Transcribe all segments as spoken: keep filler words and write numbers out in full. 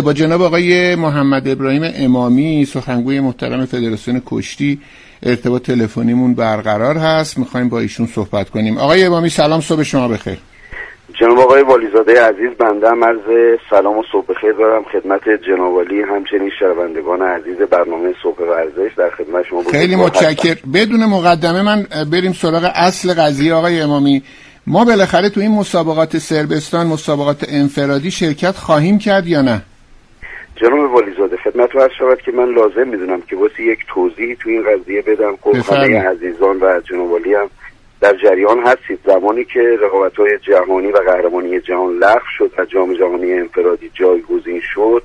با جناب آقای محمد ابراهیم امامی سخنگوی محترم فدراسیون کشتی ارتباط تلفنیمون برقرار هست، میخوایم با ایشون صحبت کنیم. آقای امامی سلام، صبح شما بخیر. جناب آقای والیزاده عزیز، بنده هم عرض سلام و صبح بخیر دارم خدمت جناب والی، همچنین شنوندگان عزیز برنامه صبح ورزش در خدمت شما. خیلی متشکرم. بدون مقدمه من بریم سراغ اصل قضیه. آقای امامی، ما بالاخره تو این مسابقات صربستان، مسابقات انفرادی شرکت خواهیم کرد یا نه؟ جناب والیزاده خدمت رو عرض شود که من لازم میدونم که واسه یک توضیح تو این قضیه بدم که همه عزیزان و جناب والی هم در جریان هستید. زمانی که رقابت‌های جهانی و قهرمانی جهان لغو شد و جام جهانی انفرادی جایگزین شد،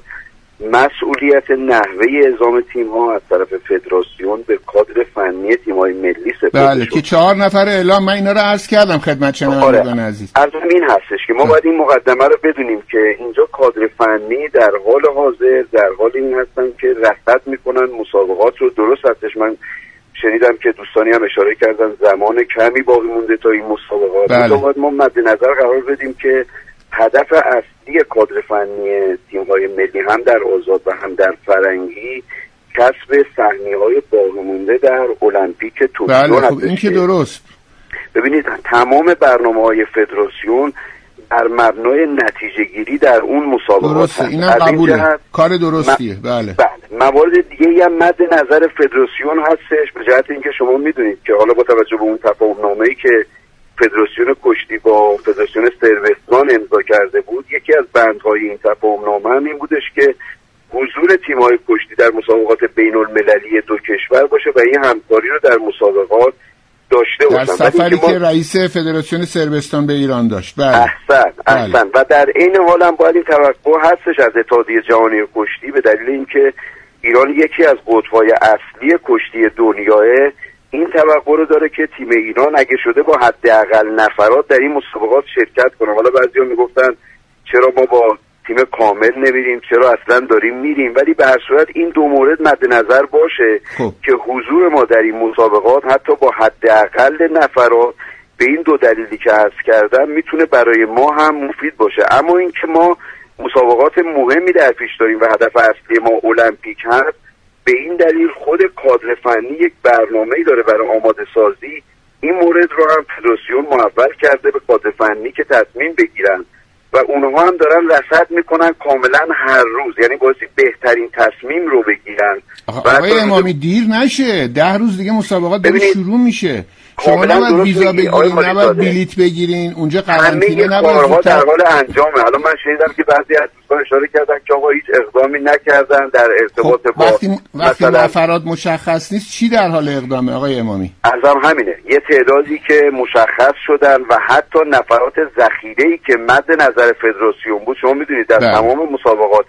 مسئولیت نحوه اعزام تیم‌ها از طرف فدراسیون به کادر فنی تیم‌های ملی سپرده بله، شد. که چهار نفر اعلام، من اینا رو عرض کردم خدمت شنوندگان عزیز. عرضم این هستش که ما باید این مقدمه رو بدونیم که اینجا کادر فنی در حال حاضر در حال این هستن که رصد میکنن مسابقات رو. درست هستش، من شنیدم که دوستانی هم اشاره کردن زمان کمی باقی مونده تا این مسابقات. بله. باید ما مد نظر قرار بدیم که هدف اصلی کادر فنی تیم‌های ملی هم در آزاد و هم در فرنگی کسب سهمیه‌های باقی مونده در المپیک توکیو. بله خب این که درست. ببینید تمام برنامه‌های فدراسیون در مبنای نتیجه گیری در اون مسابقات درسته، اینم قبوله، کار درستیه. م... بله. بله. موارد دیگه هم مد نظر فدراسیون هستش به جهت اینکه شما میدونید که حالا با توجه به اون تفاهم‌نامه‌ای که فدراسیون کشتی با فدراسیون صربستان امضا کرده بود، یکی از بندهای این تفاهم‌نامه هم این بودش که حضور تیم‌های کشتی در مسابقات بین‌المللی دو کشور باشه و این همکاری رو در مسابقات داشته باشن. در سفری که, ما... که رئیس فدراسیون صربستان به ایران داشت. بله. احسن احسن بله. و در این حال هم باید این توقع هستش از اتحادیه جهانی کشتی به دلیل اینکه ایران یکی از قطب‌های اصلی کشتی دنیاه، این توقع رو داره که تیم ایران اگه شده با حداقل نفرات در این مسابقات شرکت کنه. حالا بعضی‌ها میگفتن چرا ما با تیم کامل نمیریم، چرا اصلا داریم میریم، ولی به هر صورت این دو مورد مد نظر باشه خوب. که حضور ما در این مسابقات حتی با حداقل نفرات به این دو دلیلی که عرض کردم میتونه برای ما هم مفید باشه. اما این که ما مسابقات مهمی در پیش داریم و هدف اصلی ما المپیک هست، به این دلیل خود کادر فنی یک برنامه‌ای داره برای آماده سازی. این مورد رو هم فدراسیون محول کرده به کادر فنی که تصمیم بگیرن و اونها هم دارن رصد میکنن کاملا هر روز، یعنی باعثی بهترین تصمیم رو بگیرن. آقای امامی دیر نشه، ده روز دیگه مسابقات داره شروع میشه. شما نباید ویزا بگیرین، نباید بلیت بگیرین، اونجا قرنطینه نباید. همه در حال انجامه. حالا من شنیدم که بعضی از دوستان اشاره کردن که آقا هیچ اقدامی نکردن در ارتباط خب با وقتی وقتی نفرات مشخص نیست چی در حال اقدامه آقای امامی؟ عرضم همینه، یه تعدادی که مشخص شدن و حتی نفرات ذخیره‌ای که مد نظر فدراسیون بود. شما میدونید در بله. تمام مسابقات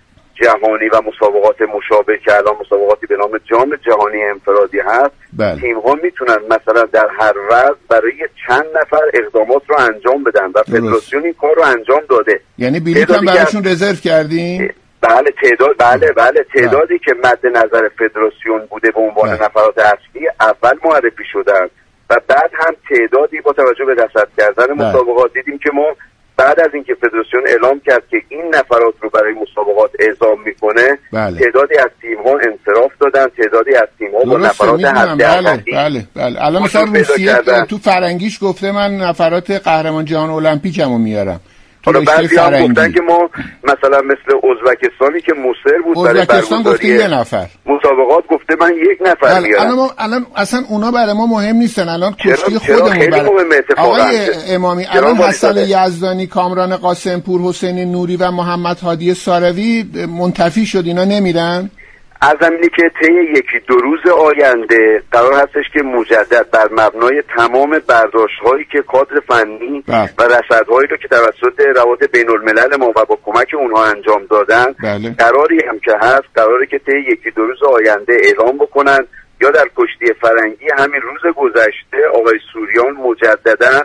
جهانی و مسابقات مشابه که الان مسابقاتی به نام جام جهانی انفرادی هست، بله. تیم‌ها میتونن مثلا در هر وضع برای چند نفر اقدامات رو انجام بدن و فدراسیون این کار رو انجام داده. یعنی بلیط هم براشون رزرو کردین؟ بله تعداد بله بله تعدادی که مد نظر فدراسیون بوده به عنوان بله. نفرات اصلی اول معرفی شدن و بعد هم تعدادی با توجه به رصد کردن بله. مسابقات دیدیم که ما بعد از اینکه فدراسیون اعلام کرد که این نفرات رو برای مسابقات اعزام میکنه، بله. تعدادی از تیم‌ها انصراف دادن، تعدادی از تیم‌ها با نفرات حداقلی بله بله بله الان مثلا روسیه تو فرنگیش گفته من نفرات قهرمان جهان المپیکمو میارم. حالا بعضی هم گفتن که ما مثلا مثل ازبکستانی که مصر بود برای برگزاری یه نفر مسابقات گفته من یک نفر میارم. الان الان اصلا اونا برای ما مهم نیستن، الان کشتی خودمون برای آقای امامی. الان حسن یزدانی، کامران قاسمپور، حسین نوری و محمد هادی ساروی منتفی شد، اینا نمیرن. از زمینی که طی یکی دو روز آینده قرار هستش که مجدد بر مبنای تمام برداشت‌هایی که کادر فنی بله. و رصدهایی رو که توسط روابط بین‌الملل ما و با کمک اونها انجام دادن بله. قراری هم که هست قراره که طی یکی دو روز آینده اعلام بکنن، یا در کشتی فرنگی همین روز گذشته آقای سوریان مجددا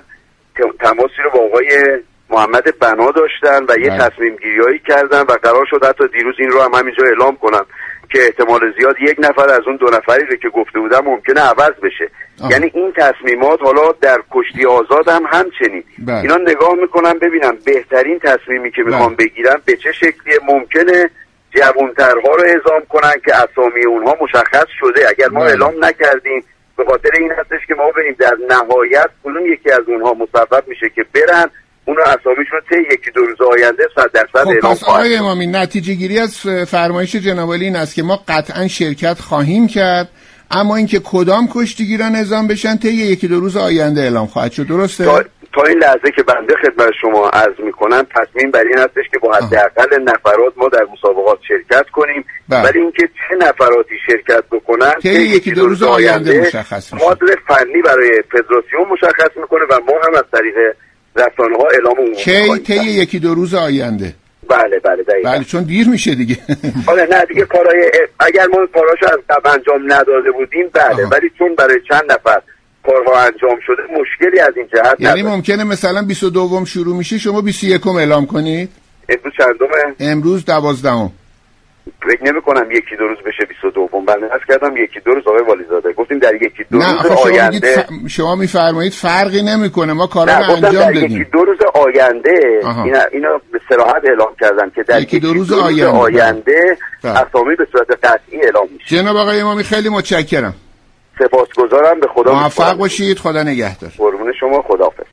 تماسی رو با آقای محمد بنا داشتن و یه تصمیم گیریایی کردن و قرار شد حتی دیروز این رو هم همینجا اعلام کنن که احتمال زیاد یک نفر از اون دو نفری رو که گفته بودم ممکنه عوض بشه. آه. یعنی این تصمیمات حالا در کشتی آزاد هم همچنین بله. اینا نگاه میکنم ببینم بهترین تصمیمی که میخوام بله. بگیرم به چه شکلیه. ممکنه جوانترها رو اعزام کنن که اسامی اونها مشخص شده، اگر ما بله. اعلام نکردیم به خاطر این هستش که ما ببینیم در نهایت کدوم یکی از اونها مسبب میشه که برن اونو اسامیشون طی یکی دو روز آینده صد درصد خب اعلام پس آقای امامی نتیجه گیری از فرمایش جناب عالی این است که ما قطعا شرکت خواهیم کرد، اما اینکه کدام کشتیگیران اعزام بشن طی یکی دو روز آینده اعلام خواهد شد. درسته؟ تا, تا این لحظه که بنده خدمت شما عرض میکنم تصمیم بر این هستش که با حداقل نفرات ما در مسابقات شرکت کنیم، ولی اینکه چه نفراتی شرکت بکنن طی یکی دو روز آینده, آینده مشخص میشه. مدل فنی برای فدراسیون مشخص میکنه و ما هم از طریق رسانه ها اعلام اون کی طی یکی دو روز آینده. بله بله دقیقاً. بله چون دیر میشه دیگه. آره نه دیگه کارهای اگر ما کاراشو از قبل انجام نداده بودیم بله آها. ولی چون برای چند نفر کارها انجام شده مشکلی از این جهت یعنی نداره. ممکنه مثلا بیست و دوم شروع میشه شما بیست و یکم اعلام کنید. امروز چندمه؟ امروز دوازدهم. فکر نمی کنم یکی دو روز بشه بیست و دوم. بنده عرض کردم یکی دو روز آقای والیزاده گفتیم در یکی دو روز آینده. ف... شما میفرمایید فرقی نمیکنه ما کارا رو انجام در بدیم. یکی دو روز آینده اینا اینا به صراحت اعلام کردن که در یکی دو روز آینده, آینده اسامی به صورت قطعی اعلام میشه. جناب آقای امامی خیلی متشکرم. سپاسگزارم. به خدا موفق باشید. خدا نگهدار. قربون شما. خداحافظ.